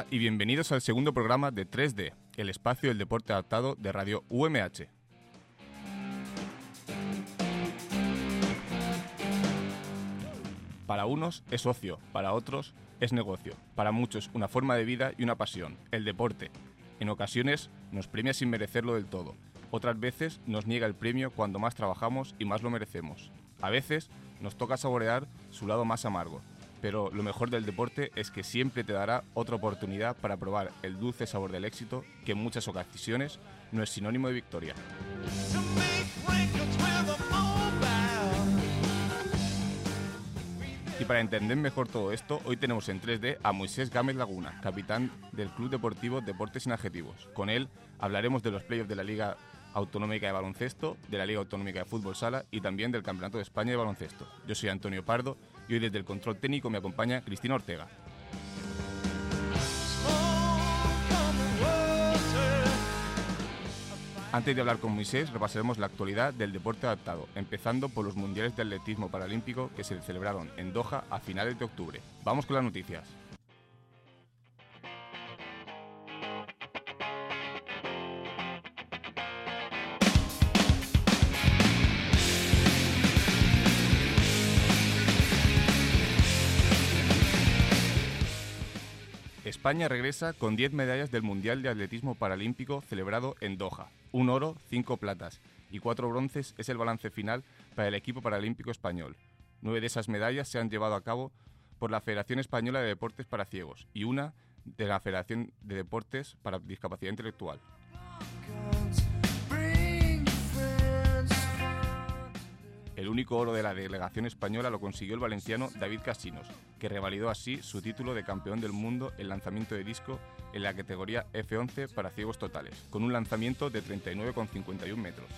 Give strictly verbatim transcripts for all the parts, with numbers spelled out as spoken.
y bienvenidos al segundo programa de tres D, el espacio del deporte adaptado de Radio U M H. Para unos es ocio, para otros es negocio, para muchos una forma de vida y una pasión, el deporte. En ocasiones nos premia sin merecerlo del todo, otras veces nos niega el premio cuando más trabajamos y más lo merecemos. A veces nos toca saborear su lado más amargo, pero lo mejor del deporte es que siempre te dará otra oportunidad para probar el dulce sabor del éxito, que en muchas ocasiones no es sinónimo de victoria. Y para entender mejor todo esto, hoy tenemos en tres D a Moisés Gámez Laguna, capitán del Club Deportivo Deportes Sin Adjetivos. Con él hablaremos de los playoffs de la Liga Autonómica de Baloncesto, de la Liga Autonómica de Fútbol Sala y también del Campeonato de España de Baloncesto. Yo soy Antonio Pardo y hoy desde el control técnico me acompaña Cristina Ortega. Antes de hablar con Moisés, repasaremos la actualidad del deporte adaptado, empezando por los Mundiales de Atletismo Paralímpico que se celebraron en Doha a finales de octubre. Vamos con las noticias. España regresa con diez medallas del Mundial de Atletismo Paralímpico celebrado en Doha. Un oro, cinco platas y cuatro bronces es el balance final para el equipo paralímpico español. Nueve de esas medallas se han llevado a cabo por la Federación Española de Deportes para Ciegos y una de la Federación de Deportes para Discapacidad Intelectual. El único oro de la delegación española lo consiguió el valenciano David Casinos, que revalidó así su título de campeón del mundo en lanzamiento de disco en la categoría F once para ciegos totales, con un lanzamiento de treinta y nueve coma cincuenta y uno metros.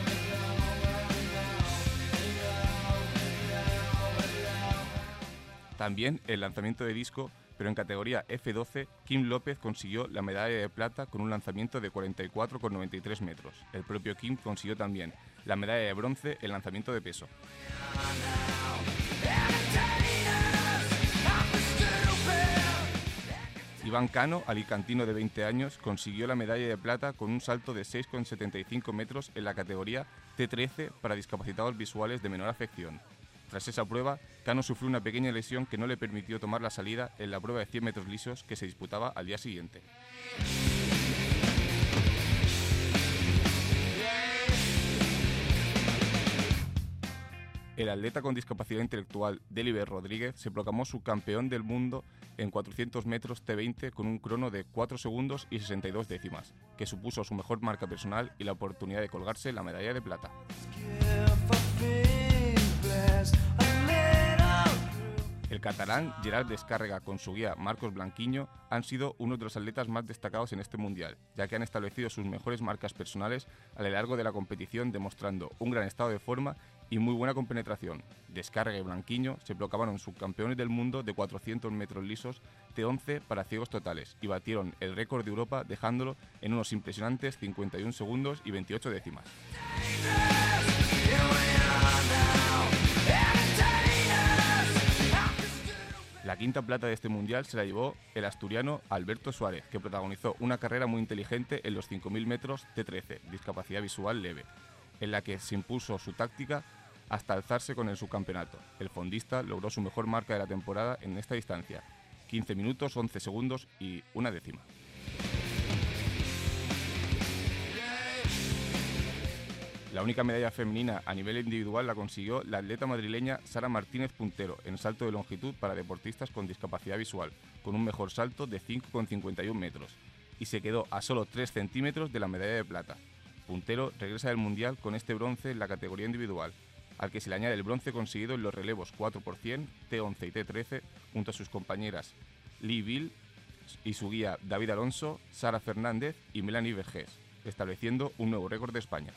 También el lanzamiento de disco, pero en categoría F doce, Kim López consiguió la medalla de plata con un lanzamiento de cuarenta y cuatro coma noventa y tres metros. El propio Kim consiguió también la medalla de bronce en lanzamiento de peso. Iván Cano, alicantino de veinte años, consiguió la medalla de plata con un salto de seis coma setenta y cinco metros en la categoría T trece para discapacitados visuales de menor afección. Tras esa prueba, Cano sufrió una pequeña lesión que no le permitió tomar la salida en la prueba de cien metros lisos que se disputaba al día siguiente. El atleta con discapacidad intelectual Deliber Rodríguez se proclamó subcampeón del mundo en cuatrocientos metros T veinte con un crono de cuatro segundos y sesenta y dos décimas, que supuso su mejor marca personal y la oportunidad de colgarse la medalla de plata. El catalán Gerard Descárrega con su guía Marcos Blanquiño han sido uno de los atletas más destacados en este mundial, ya que han establecido sus mejores marcas personales a lo largo de la competición, demostrando un gran estado de forma y muy buena compenetración. Descárrega y Blanquiño se proclamaron subcampeones del mundo de cuatrocientos metros lisos T once para ciegos totales y batieron el récord de Europa dejándolo en unos impresionantes cincuenta y uno segundos y veintiocho décimas. La quinta plata de este mundial se la llevó el asturiano Alberto Suárez, que protagonizó una carrera muy inteligente en los cinco mil metros T trece, discapacidad visual leve, en la que se impuso su táctica hasta alzarse con el subcampeonato. El fondista logró su mejor marca de la temporada en esta distancia, quince minutos, once segundos y una décima. La única medalla femenina a nivel individual la consiguió la atleta madrileña Sara Martínez Puntero en salto de longitud para deportistas con discapacidad visual, con un mejor salto de cinco coma cincuenta y uno metros, y se quedó a solo tres centímetros de la medalla de plata. Puntero regresa del Mundial con este bronce en la categoría individual, al que se le añade el bronce conseguido en los relevos cuatro por cien, T once y T trece, junto a sus compañeras Lee Bill y su guía David Alonso, Sara Fernández y Melanie Vergés, estableciendo un nuevo récord de España.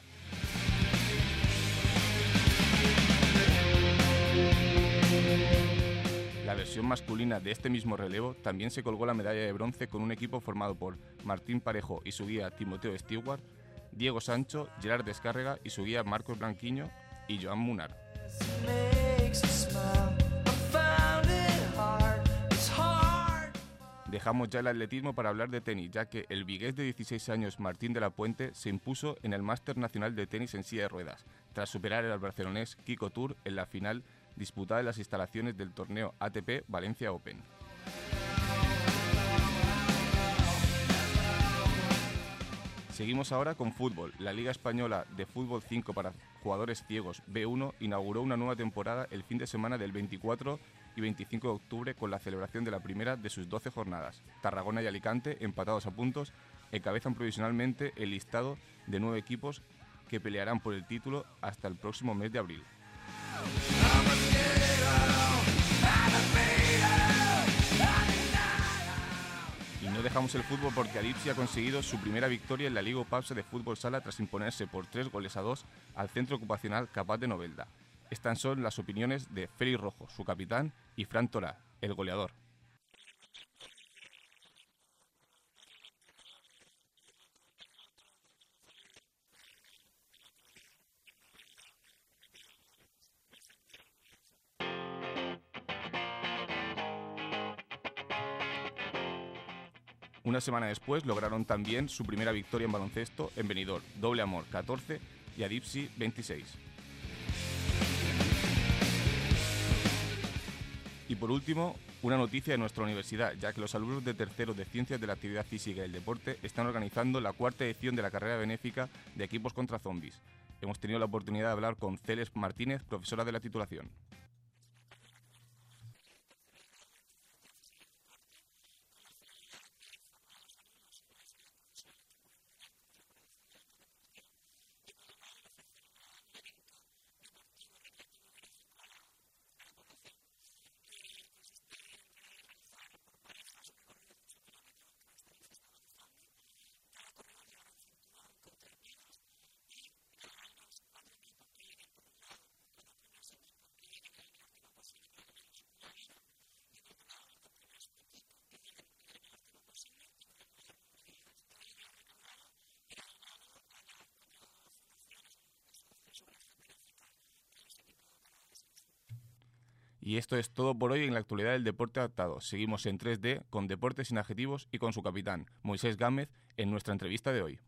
La versión masculina de este mismo relevo también se colgó la medalla de bronce con un equipo formado por Martín Parejo y su guía Timoteo Stewart, Diego Sancho, Gerard Descárrega y su guía Marcos Blanquiño y Joan Munar. dejamos ya el atletismo para hablar de tenis, ya que el vigués de dieciséis años Martín de la Puente se impuso en el Máster Nacional de Tenis en silla de ruedas, tras superar al barcelonés Kiko Tour en la final disputada en las instalaciones del torneo A T P Valencia Open. Seguimos ahora con fútbol. La Liga Española de Fútbol cinco para jugadores ciegos B uno inauguró una nueva temporada el fin de semana del veinticuatro y veinticinco de octubre con la celebración de la primera de sus doce jornadas. Tarragona y Alicante, empatados a puntos, encabezan provisionalmente el listado de nueve equipos que pelearán por el título hasta el próximo mes de abril. Y no dejamos el fútbol porque Adipsi ha conseguido su primera victoria en la Liga Opausa de Fútbol Sala tras imponerse por tres goles a dos al Centro Ocupacional Capaz de Novelda. Estas son las opiniones de Félix Rojo, su capitán, y Fran Torá, el goleador. Una semana después lograron también su primera victoria en baloncesto en Benidorm, Doble Amor catorce y Adipsi veintiséis. Y por último, una noticia de nuestra universidad, ya que los alumnos de tercero de Ciencias de la Actividad Física y el Deporte están organizando la cuarta edición de la carrera benéfica de equipos contra zombies. Hemos tenido la oportunidad de hablar con Celes Martínez, profesora de la titulación. Y esto es todo por hoy en la actualidad del deporte adaptado. Seguimos en tres D con Deportes sin Adjetivos y con su capitán, Moisés Gámez, en nuestra entrevista de hoy.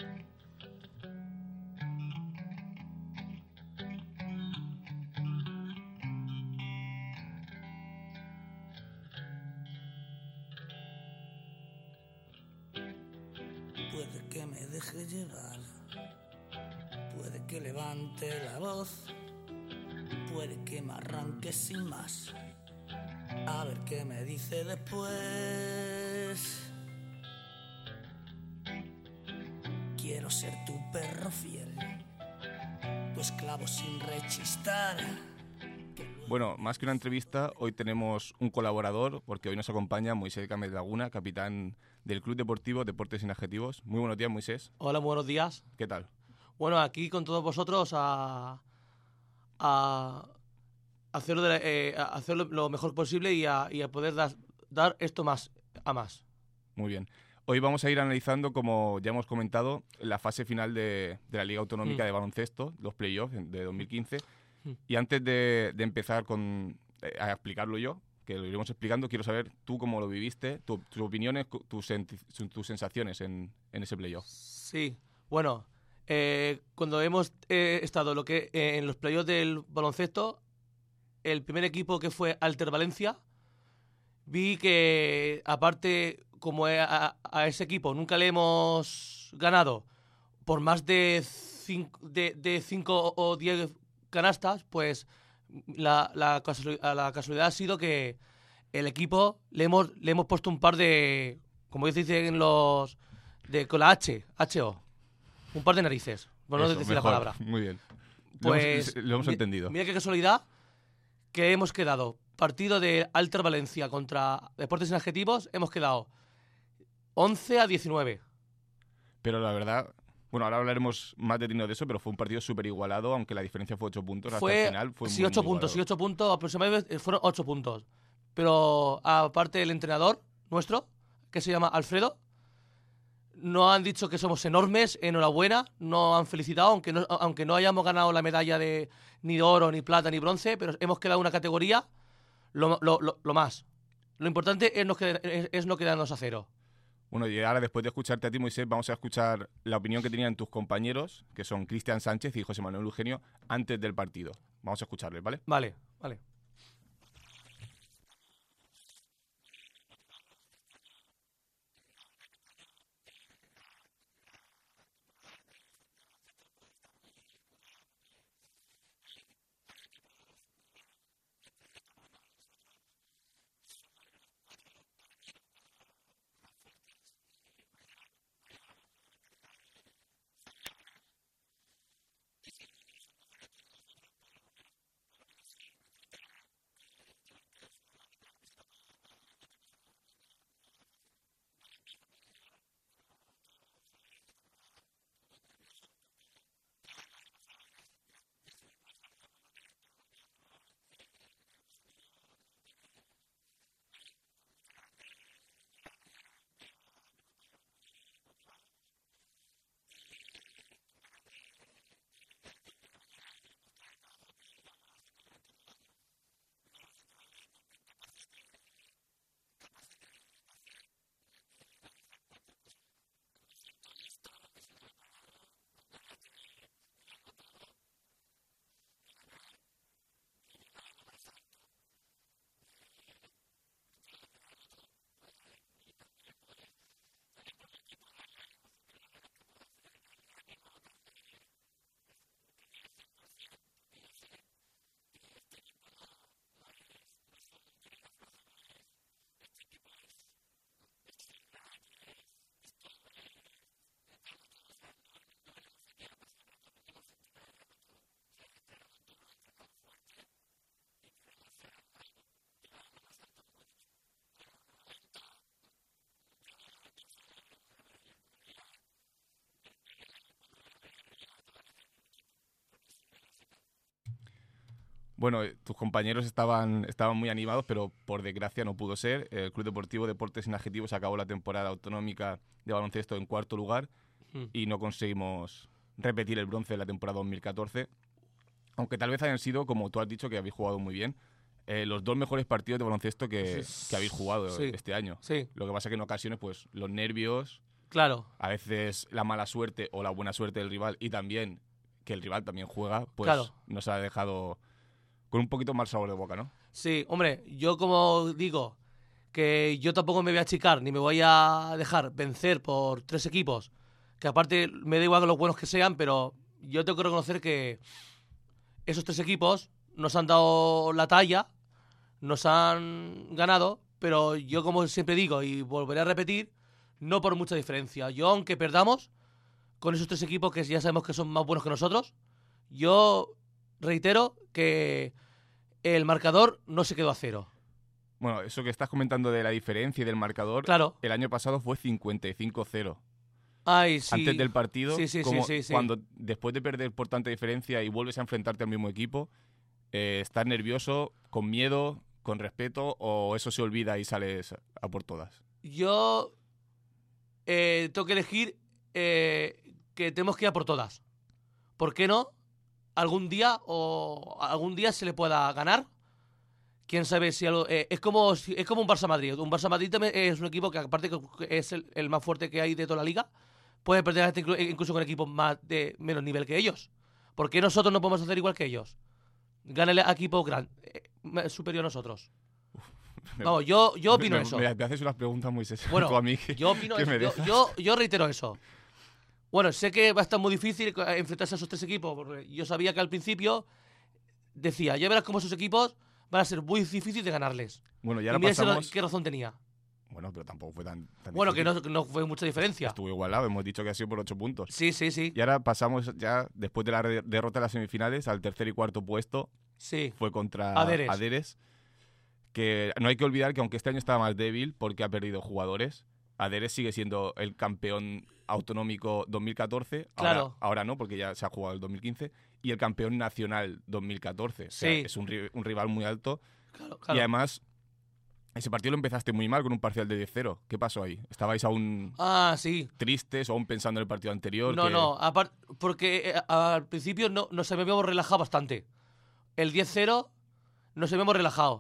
Puede que me deje llevar, puede que levante la voz, puede que me arranque sin más, a ver qué me dice después. Quiero ser tu perro fiel, tu esclavo sin rechistar. Bueno, más que una entrevista, hoy tenemos un colaborador, porque hoy nos acompaña Moisés Gámez Laguna, capitán del Club Deportivo Deportes sin Adjetivos. Muy buenos días, Moisés. Hola, buenos días. ¿Qué tal? Bueno, aquí con todos vosotros a, a hacerlo, de, eh, a hacerlo lo mejor posible y a, y a poder dar, dar esto más a más. Muy bien. Hoy vamos a ir analizando, como ya hemos comentado, la fase final de, de la Liga Autonómica mm. de Baloncesto, los playoffs de dos mil quince. Mm. Y antes de, de empezar con, eh, a explicarlo yo, que lo iremos explicando, quiero saber tú cómo lo viviste, tu, tus opiniones, tus, tus sensaciones en, en ese playoff. Sí, bueno, eh, cuando hemos eh, estado lo que eh, en los playoffs del baloncesto, el primer equipo que fue Alter Valencia, vi que aparte, como a, a ese equipo nunca le hemos ganado por más de cinco, de, de cinco o diez canastas, pues la, la, casualidad, la casualidad ha sido que el equipo le hemos, le hemos puesto un par de, como dicen los, de con la H, H O, un par de narices, por no Eso, decir mejor. la palabra. Muy bien. Pues, lo hemos, lo hemos mira, entendido. Mira qué casualidad que hemos quedado. Partido de Alter Valencia contra Deportes sin Adjetivos, hemos quedado once a diecinueve. Pero la verdad, bueno, ahora hablaremos más de de eso, pero fue un partido súper igualado, aunque la diferencia fue ocho puntos. Fue, hasta el final fue sí, muy, ocho muy puntos, igualado. sí, ocho puntos, aproximadamente fueron ocho puntos. Pero aparte el entrenador nuestro, que se llama Alfredo, nos han dicho que somos enormes, enhorabuena, nos han felicitado, aunque no, aunque no hayamos ganado la medalla de ni de oro, ni plata, ni bronce, pero hemos quedado en una categoría lo, lo, lo, lo más. lo importante es no, quedar, es, es no quedarnos a cero. Bueno, y ahora después de escucharte a ti, Moisés, vamos a escuchar la opinión que tenían tus compañeros, que son Cristian Sánchez y José Manuel Eugenio, antes del partido. Vamos a escucharles, ¿vale? Vale, vale. Bueno, eh, tus compañeros estaban, estaban muy animados, pero por desgracia no pudo ser. El Club Deportivo Deportes Sin Adjetivos acabó la temporada autonómica de baloncesto en cuarto lugar Mm. y no conseguimos repetir el bronce de la temporada dos mil catorce. Aunque tal vez hayan sido, como tú has dicho, que habéis jugado muy bien, eh, los dos mejores partidos de baloncesto que, que habéis jugado Sí. este año. Sí, Lo que pasa es que en ocasiones, pues, los nervios, claro. a veces la mala suerte o la buena suerte del rival y también que el rival también juega, pues Claro. nos ha dejado con un poquito mal sabor de boca, ¿no? Sí, hombre, yo como digo, que yo tampoco me voy a achicar ni me voy a dejar vencer por tres equipos, que aparte me da igual los buenos que sean, pero yo tengo que reconocer que esos tres equipos nos han dado la talla, nos han ganado, pero yo como siempre digo y volveré a repetir, no por mucha diferencia. Yo aunque perdamos con esos tres equipos que ya sabemos que son más buenos que nosotros, yo reitero que el marcador no se quedó a cero. Bueno, eso que estás comentando de la diferencia y del marcador, Claro. el año pasado fue cincuenta y cinco cero. Ay, sí. Antes del partido, Sí, sí, sí, como sí, sí. cuando después de perder por tanta diferencia y vuelves a enfrentarte al mismo equipo, eh, ¿estás nervioso, con miedo, con respeto o eso se olvida y sales a por todas? Yo eh, tengo que elegir eh, que tenemos que ir a por todas. ¿Por qué no? Algún día o algún día se le pueda ganar. Quién sabe si algo. Eh, es como si- es como un Barça Madrid. Un Barça Madrid también es un equipo que, aparte que es el, el más fuerte que hay de toda la liga, puede perder hasta inclu- incluso con equipos más de menos nivel que ellos. ¿Por qué nosotros no podemos hacer igual que ellos? Gánale a equipo gran, eh, superior a nosotros. Vamos, yo, yo opino me, eso. Me, me haces unas preguntas muy sensas Bueno, tú a mí que, yo opino que eso. me Yo, dejas. yo, yo reitero eso. Bueno, sé que va a estar muy difícil eh, enfrentarse a esos tres equipos, porque yo sabía que al principio decía, ya verás cómo esos equipos van a ser muy difíciles de ganarles. Bueno, y Y ahora mira ese- pasamos... qué razón tenía. Bueno, pero tampoco fue tan, tan Bueno, que difícil. no, no fue mucha diferencia. Estuvo igualado, hemos dicho que ha sido por ocho puntos. Sí, sí, sí. Y ahora pasamos ya, después de la re- derrota de las semifinales, al tercer y cuarto puesto. Sí. Fue contra Aderes. Aderes. Que no hay que olvidar que aunque este año estaba más débil porque ha perdido jugadores, Aderes sigue siendo el campeón autonómico dos mil catorce. Claro. Ahora, ahora no, porque ya se ha jugado el dos mil quince. Y el campeón nacional dos mil catorce. O sea, Sí. es un, ri- un rival muy alto. Claro, claro. Y además, ese partido lo empezaste muy mal con un parcial de diez cero. ¿Qué pasó ahí? ¿Estabais aún Ah, sí. tristes o aún pensando en el partido anterior? No, que- no, apar- porque eh, al principio no, nos habíamos relajado bastante. El diez cero nos habíamos relajado.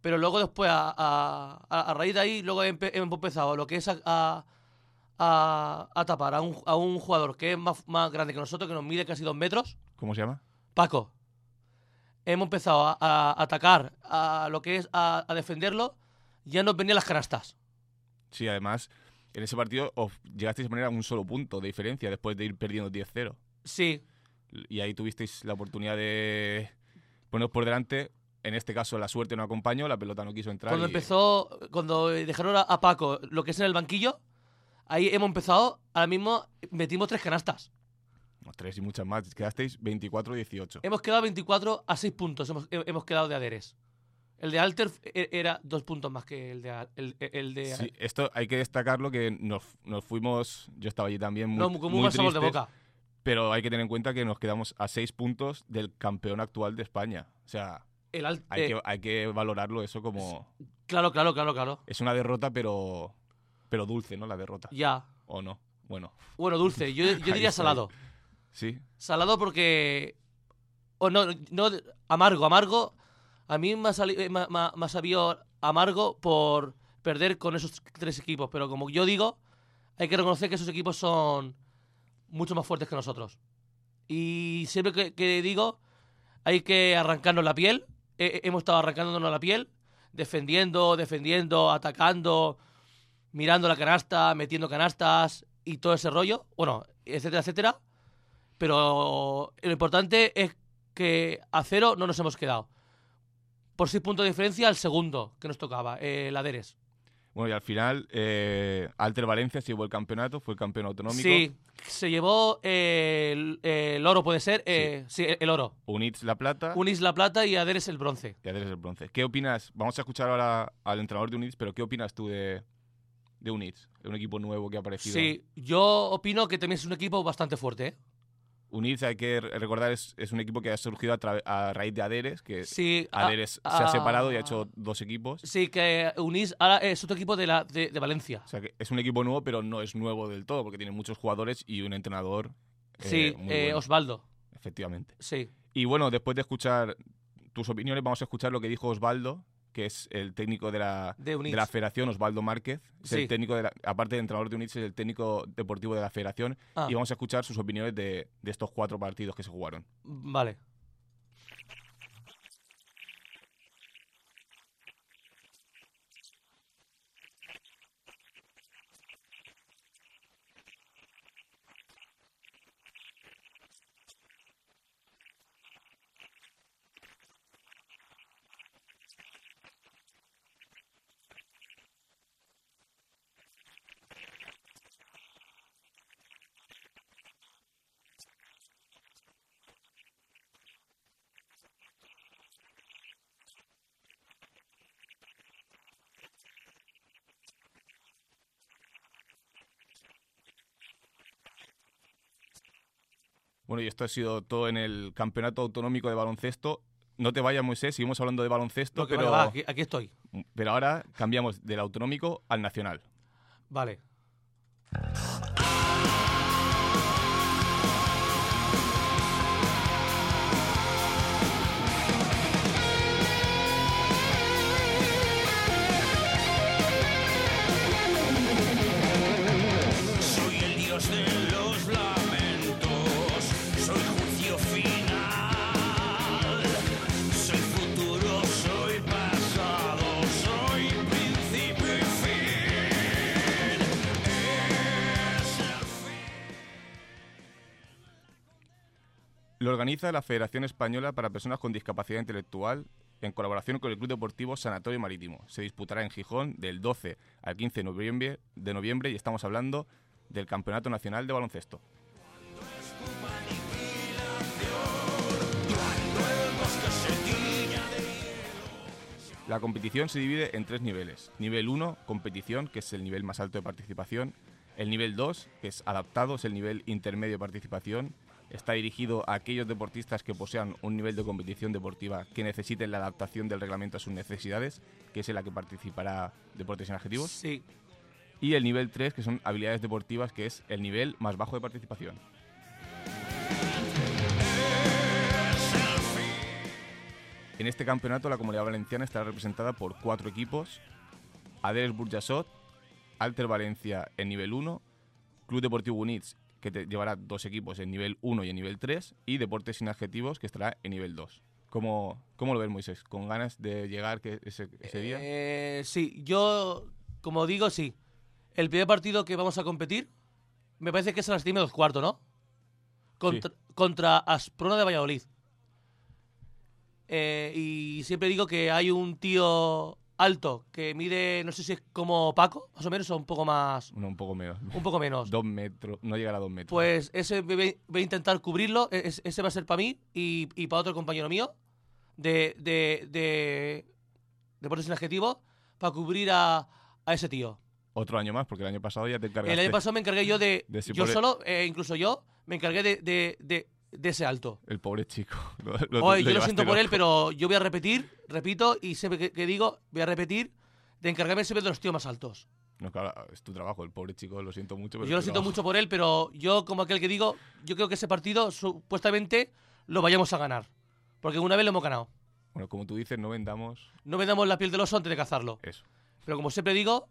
Pero luego después, a, a, a raíz de ahí, luego empe, hemos empezado lo que es a, a, a, a tapar a un, a un jugador que es más, más grande que nosotros, que nos mide casi dos metros. ¿Cómo se llama? Paco. Hemos empezado a, a atacar a lo que es a, a defenderlo. Ya nos venían las canastas. Sí, además, en ese partido os llegasteis a poner a un solo punto de diferencia después de ir perdiendo diez cero. Sí. Y ahí tuvisteis la oportunidad de poneros por delante. En este caso, la suerte no acompañó, la pelota no quiso entrar. Cuando y... empezó, cuando dejaron a, a Paco lo que es en el banquillo, ahí hemos empezado, ahora mismo metimos tres canastas. No, tres y muchas más. Quedasteis veinticuatro dieciocho. Hemos quedado veinticuatro a seis puntos, hemos, hemos quedado de Aderes. El de Alter era dos puntos más que el de... El, el de Sí, esto hay que destacarlo, que nos, nos fuimos, yo estaba allí también muy, no, como muy un sabor de tristes, boca. pero hay que tener en cuenta que nos quedamos a seis puntos del campeón actual de España. O sea, El Al- hay, eh, que, hay que valorarlo eso como... Claro, claro, claro, claro. Es una derrota, pero pero dulce, ¿no? La derrota. Ya. ¿O no? Bueno. Bueno, dulce. Yo, yo Ahí diría está. salado. Sí. Salado porque... O no, no, amargo, amargo. A mí me ha, sali- me, ha- me ha- me ha sabido amargo por perder con esos tres equipos. Pero como yo digo, hay que reconocer que esos equipos son mucho más fuertes que nosotros. Y siempre que, que digo, hay que arrancarnos la piel. He- hemos estado arrancándonos la piel, defendiendo, defendiendo, atacando, mirando la canasta, metiendo canastas y todo ese rollo. Bueno, etcétera, etcétera. Pero lo importante es que a cero no nos hemos quedado. Por seis puntos de diferencia al segundo que nos tocaba, eh, el Aderes. Bueno, y al final, eh, Alter Valencia se llevó el campeonato, fue el campeón autonómico. Sí, se llevó eh, el, el oro, puede ser. Eh, sí. el oro. Units la plata Unis la plata y Aderes el bronce. y Aderes el bronce. ¿Qué opinas? Vamos a escuchar ahora al entrenador de Units, pero ¿qué opinas tú de, de Units? De un equipo nuevo que ha aparecido. Sí, yo opino que también es un equipo bastante fuerte, ¿eh? Units, hay que recordar, es, es un equipo que ha surgido a, tra- a raíz de Aderes, que Sí, a- Aderes a- se ha separado y ha hecho dos equipos. Sí, que Unis ahora es otro equipo de, la, de, de Valencia. O sea, que es un equipo nuevo, pero no es nuevo del todo, porque tiene muchos jugadores y un entrenador eh, Sí, muy eh, bueno, Osvaldo. efectivamente. Sí. Y bueno, después de escuchar tus opiniones, vamos a escuchar lo que dijo Osvaldo, que es el técnico de la, De Units. de la federación, Osvaldo Márquez. Es Sí. el técnico, de la- aparte de entrenador de Units, es el técnico deportivo de la federación. Ah. Y vamos a escuchar sus opiniones de, de estos cuatro partidos que se jugaron. Vale. Bueno, y esto ha sido todo en el Campeonato Autonómico de Baloncesto. No te vayas, Moisés, seguimos hablando de baloncesto, No, que pero, vale, va, aquí, aquí estoy. pero ahora cambiamos del autonómico al nacional. Vale. Soy el dios de los lamentos, soy juicio final, soy futuro, soy pasado, soy principio y fin. Es el fin. Lo organiza la Federación Española para Personas con Discapacidad Intelectual en colaboración con el Club Deportivo Sanatorio Marítimo. Se disputará en Gijón del doce al quince de noviembre, de noviembre y estamos hablando del Campeonato Nacional de Baloncesto. La competición se divide en tres niveles. Nivel uno, competición, que es el nivel más alto de participación. El nivel dos, que es adaptado, es el nivel intermedio de participación. Está dirigido a aquellos deportistas que posean un nivel de competición deportiva que necesiten la adaptación del reglamento a sus necesidades, que es en la que participará Deportes sin Adjetivos. Sí. Y el nivel tres, que son habilidades deportivas, que es el nivel más bajo de participación. En este campeonato la Comunidad Valenciana estará representada por cuatro equipos: Adés Burjassot, Alter Valencia en nivel uno, Club Deportivo Units, que te llevará dos equipos en nivel uno y en nivel tres, y Deportes Sin Adjetivos, que estará en nivel dos. ¿Cómo, cómo lo ves, Moisés? ¿Con ganas de llegar que ese, ese día? Eh, sí, yo, como digo, sí. El primer partido que vamos a competir, me parece que es a las diez menos cuarto, ¿no? Contra, sí. contra Asprona de Valladolid. Eh, y siempre digo que hay un tío alto que mide, no sé si es como Paco, más o menos, o un poco más. No, un poco menos. Un poco menos. Dos metros, no llegará a dos metros. Pues ese voy a intentar cubrirlo. Ese, ese va a ser para mí y, y para otro compañero mío de, de, de Deportes Sin Adjetivo, para cubrir a, a ese tío. Otro año más, porque el año pasado ya te encargaste. El año pasado me encargué yo de. de si yo pobre... solo, eh, incluso yo, me encargué de, de, de, de ese alto. El pobre chico. Lo, lo, Oye, lo yo lo siento por loco. él, pero yo voy a repetir, repito, y siempre que, que digo, voy a repetir, de encargarme siempre de los tíos más altos. No, claro, es tu trabajo, el pobre chico, lo siento mucho. Pero yo lo siento trabajo. mucho por él, pero yo, como aquel que digo, yo creo que ese partido supuestamente lo vayamos a ganar. Porque una vez lo hemos ganado. Bueno, como tú dices, no vendamos... No vendamos la piel del oso antes de cazarlo. Eso. Pero como siempre digo,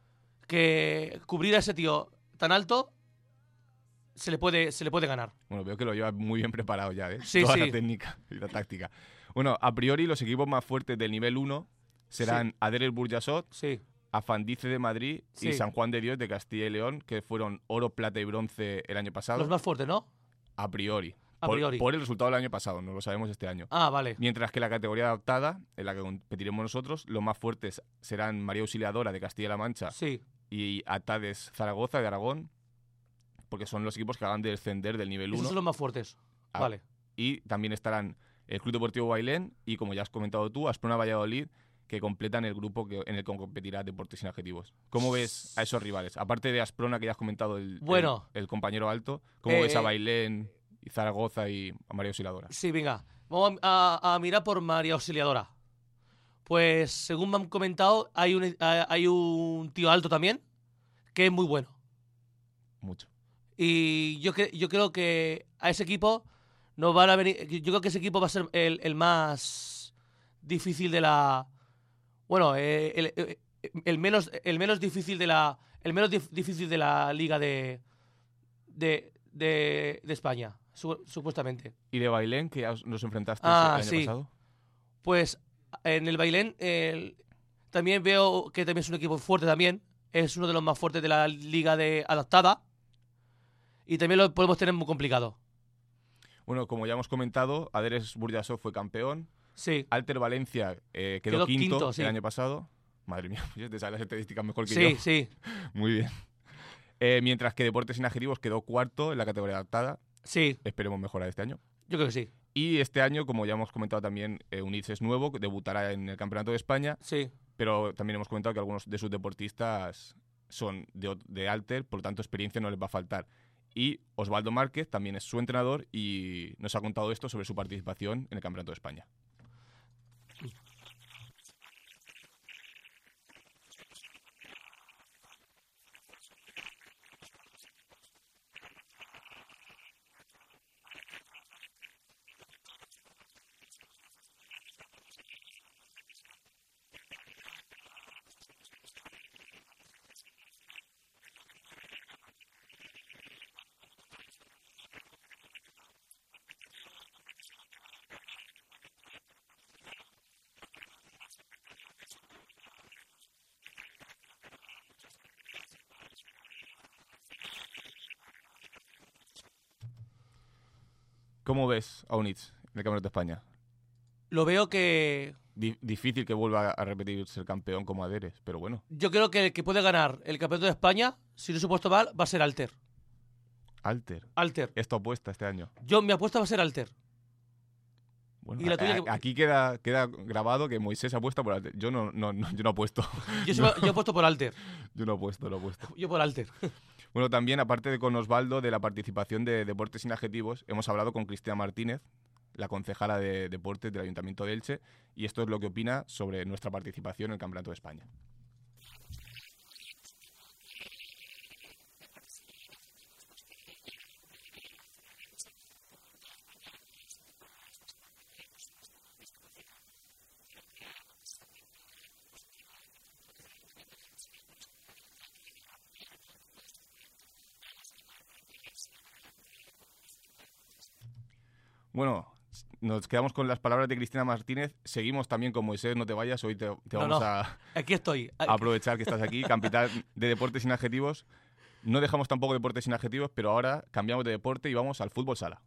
que cubrir a ese tío tan alto se le puede, se le puede ganar. Bueno, veo que lo llevas muy bien preparado ya, ¿eh? Sí, Toda sí. la técnica y la táctica. Bueno, a priori los equipos más fuertes del nivel uno serán sí. Adés Burjassot, sí. Afandice de Madrid sí. y San Juan de Dios de Castilla y León, que fueron oro, plata y bronce el año pasado. Los más fuertes, ¿no? A priori. A priori. Por, por el resultado del año pasado, no lo sabemos este año. Ah, vale. Mientras que la categoría adaptada, en la que competiremos nosotros, los más fuertes serán María Auxiliadora de Castilla-La Mancha sí. y Atades Zaragoza de Aragón, porque son los equipos que acaban de descender del nivel uno. Esos son los más fuertes. Ah, vale. Y también estarán el Club Deportivo Bailén y, como ya has comentado tú, Asprona Valladolid, que completan el grupo que, en el que competirá Deportes Sin Adjetivos. ¿Cómo ves a esos rivales? Aparte de Asprona, que ya has comentado, el, bueno, el, el compañero alto, ¿cómo eh, ves a Bailén y Zaragoza y a María Auxiliadora? Sí, venga. Vamos a, a mirar por María Auxiliadora. Pues, según me han comentado, hay un, hay un tío alto también, que es muy bueno. Mucho. Y yo, cre yo creo que a ese equipo nos van a venir... Yo creo que ese equipo va a ser el, el más difícil de la... Bueno, eh, el, el, el, menos, el menos difícil de la... El menos dif difícil de la Liga de... De, de, de España, su supuestamente. ¿Y de Bailén, que ya nos enfrentaste ah, el año sí. pasado? Pues en el Bailén el, también veo que también es un equipo fuerte también. Es uno de los más fuertes de la liga de adaptada. Y también lo podemos tener muy complicado. Bueno, como ya hemos comentado, Adés Burjassot fue campeón. Sí. Alter Valencia eh, quedó, quedó quinto, quinto sí. el año pasado. Madre mía, te sabes las estadísticas mejor que sí, yo. Sí, sí. Muy bien. Eh, mientras que Deportes Sin Adjetivos quedó cuarto en la categoría adaptada. Sí. Esperemos mejorar este año. Yo creo que sí. Y este año, como ya hemos comentado también, eh, Units es nuevo, debutará en el Campeonato de España. Sí. Pero también hemos comentado que algunos de sus deportistas son de, de Alter, por lo tanto experiencia no les va a faltar. Y Osvaldo Márquez también es su entrenador y nos ha contado esto sobre su participación en el Campeonato de España. ¿Cómo ves a Units en el Campeonato de España? Lo veo que... Di difícil que vuelva a repetir ser campeón como Adés, pero bueno. Yo creo que el que puede ganar el Campeonato de España, si no se ha puesto mal, va a ser Alter. Alter. Alter. Es tu apuesta este año. Yo, mi apuesta va a ser Alter. Bueno, ¿Y la tuya? a, aquí queda, queda grabado que Moisés apuesta por Alter. Yo no, no, no, yo no apuesto. Yo, yo, yo apuesto por Alter. Yo no apuesto, no apuesto. Yo por Alter. Bueno, también, aparte de con Osvaldo, de la participación de Deportes Sin Adjetivos, hemos hablado con Cristina Martínez, la concejala de Deportes del Ayuntamiento de Elche, y esto es lo que opina sobre nuestra participación en el Campeonato de España. Bueno, nos quedamos con las palabras de Cristina Martínez. Seguimos también con Moisés, no te vayas. Hoy te, te No, vamos no. a, Aquí estoy. a aprovechar que estás aquí, capitán de Deportes Sin Adjetivos. No dejamos tampoco Deportes Sin Adjetivos, pero ahora cambiamos de deporte y vamos al fútbol sala.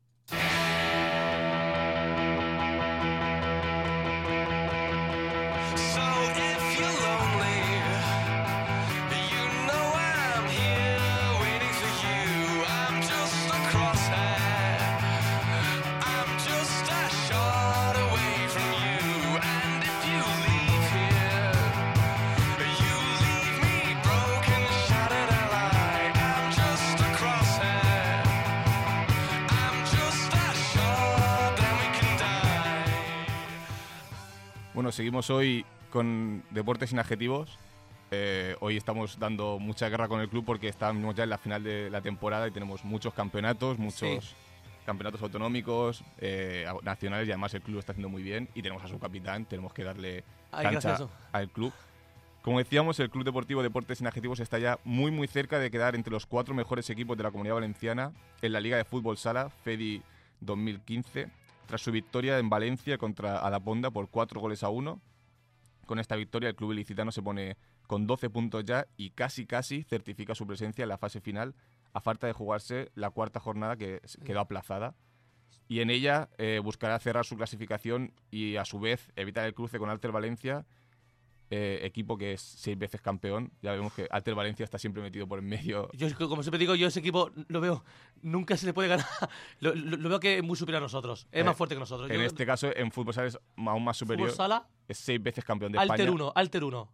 Bueno, seguimos hoy con Deportes Sin Adjetivos. Eh, hoy estamos dando mucha guerra con el club porque estamos ya en la final de la temporada y tenemos muchos campeonatos, muchos sí. campeonatos autonómicos, eh, nacionales, y además el club lo está haciendo muy bien y tenemos a su capitán, tenemos que darle Ay, cancha al club. Como decíamos, el Club Deportivo Deportes Sin Adjetivos está ya muy muy cerca de quedar entre los cuatro mejores equipos de la Comunidad Valenciana en la Liga de Fútbol Sala FEDI dos mil quince. Tras su victoria en Valencia contra Adaponda por cuatro goles a uno. Con esta victoria el club ilicitano se pone con doce puntos ya y casi casi certifica su presencia en la fase final a falta de jugarse la cuarta jornada que quedó aplazada. Y en ella eh, buscará cerrar su clasificación y a su vez evitar el cruce con Alter Valencia, eh, equipo que es seis veces campeón. Ya vemos que Alter Valencia está siempre metido por en medio. Yo, como siempre digo, yo ese equipo lo veo, nunca se le puede ganar. Lo, lo, lo veo que es muy superior a nosotros, es eh, más fuerte que nosotros. En yo, este caso, en fútbol sala es aún más superior. Fútbol sala, es seis veces campeón de Alter España. uno, Alter uno.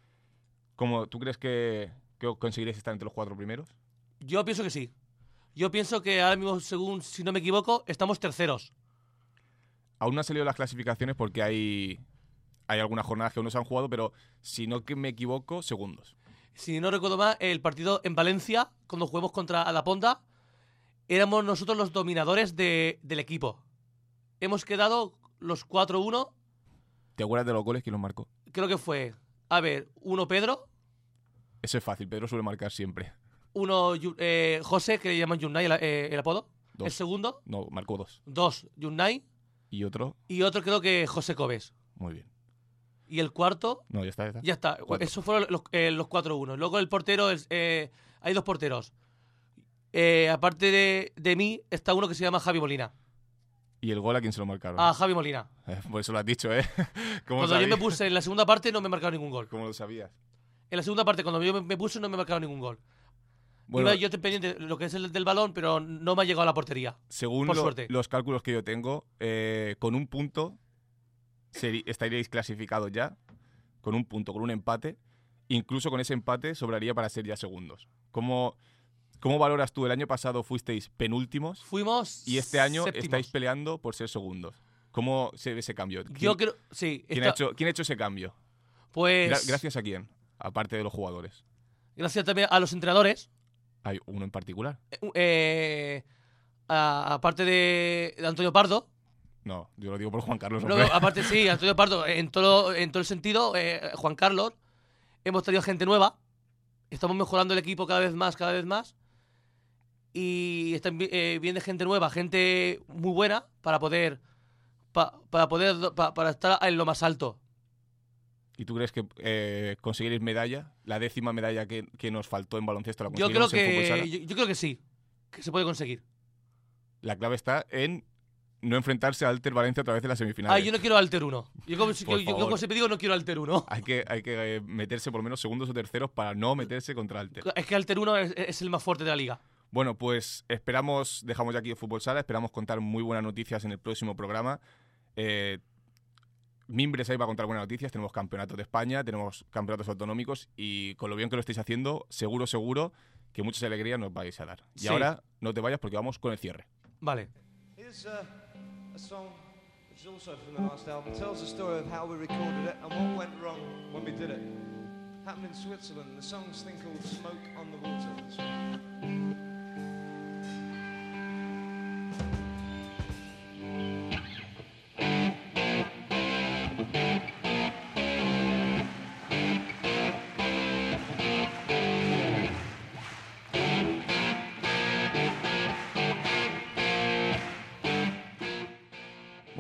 ¿Cómo, ¿Tú crees que, que conseguiréis estar entre los cuatro primeros? Yo pienso que sí. Yo pienso que ahora mismo, según, si no me equivoco, estamos terceros. Aún no han salido las clasificaciones porque hay, hay algunas jornadas que aún no se han jugado, pero si no que me equivoco, segundos. Si no recuerdo mal, el partido en Valencia, cuando jugamos contra Adaponda, éramos nosotros los dominadores de, del equipo. Hemos quedado los cuatro uno. ¿Te acuerdas de los goles? ¿Quién los marcó? Creo que fue, a ver, uno Pedro. Eso es fácil, Pedro suele marcar siempre. Uno eh, José, que le llaman Yunnai, el, eh, el apodo. Dos. El segundo. No, marcó dos. Dos, Yunnai. ¿Y otro? Y otro creo que José Cobes. Muy bien. Y el cuarto... No, ya está, ya está. Ya está. Cuatro. Esos fueron los, eh, los cuatro uno. Luego el portero, es, eh, hay dos porteros. Eh, aparte de, de mí, está uno que se llama Javi Molina. ¿Y el gol a quién se lo marcaron? A Javi Molina. Eh, por eso lo has dicho, ¿eh? ¿Cómo Cuando sabías? yo me puse en la segunda parte no me marcaron ningún gol. ¿Cómo lo sabías? En la segunda parte, cuando yo me, me puse, no me marcaron ningún gol. Bueno, Iba yo pendiente de lo que es el del balón, pero no me ha llegado a la portería. Según por lo, suerte. los cálculos que yo tengo, eh, con un punto seri- estaríais clasificados ya. Con un punto, con un empate. Incluso con ese empate sobraría para ser ya segundos. ¿Cómo, cómo valoras tú? El año pasado fuisteis penúltimos. Fuimos Y este año séptimos. estáis peleando por ser segundos. ¿Cómo se ve ese cambio? ¿Quién, Yo creo... Sí. ¿quién, está- ha hecho, ¿Quién ha hecho ese cambio? Pues... Gra- ¿Gracias a quién? Aparte de los jugadores. Gracias también a los entrenadores. Hay uno en particular. Eh, a- aparte de, de Antonio Pardo. No, yo lo digo por Juan Carlos. No, hombre. no, aparte sí, Antonio Pardo, en todo, en todo el sentido, eh, Juan Carlos, hemos traído gente nueva, estamos mejorando el equipo cada vez más, cada vez más, y está, eh, viene gente nueva, gente muy buena para poder, pa- para poder, pa- para estar en lo más alto. ¿Y tú crees que eh, conseguiréis medalla? La décima medalla que, que nos faltó en baloncesto la Yo creo conseguimos en fútbol sala. que, yo, yo creo que sí, que se puede conseguir. La clave está en no enfrentarse a Alter Valencia a través de las semifinales. Ah, yo no quiero Alter uno. Yo como, Por yo, yo favor. como siempre digo, no quiero Alter uno. Hay que, hay que eh, meterse por lo menos segundos o terceros para no meterse contra Alter. Es que Alter uno es, es el más fuerte de la liga. Bueno, pues esperamos, dejamos ya aquí el fútbol sala, esperamos contar muy buenas noticias en el próximo programa. Eh, Mimbres ahí va a contar buenas noticias, tenemos campeonatos de España, tenemos campeonatos autonómicos y con lo bien que lo estáis haciendo, seguro, seguro que muchas alegrías nos vais a dar. Y Sí. ahora no te vayas porque vamos con el cierre. Vale. Here's uh, a song which is also from the last album. Tells the story of how we recorded it and what went wrong when we did it. Happened in Switzerland. The song's thing called Smoke on the Water.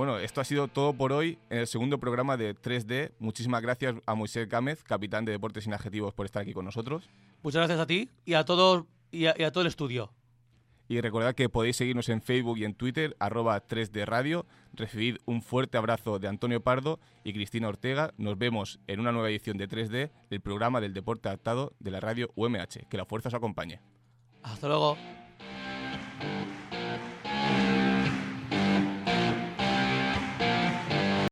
Bueno, esto ha sido todo por hoy en el segundo programa de tres D. Muchísimas gracias a Moisés Gámez, capitán de Deportes Sin Adjetivos, por estar aquí con nosotros. Muchas gracias a ti y a todos y a, y a todo el estudio. Y recordad que podéis seguirnos en Facebook y en Twitter, arroba tres D Radio. Recibid un fuerte abrazo de Antonio Pardo y Cristina Ortega. Nos vemos en una nueva edición de tres D, el programa del deporte adaptado de la radio U M H. Que la fuerza os acompañe. Hasta luego.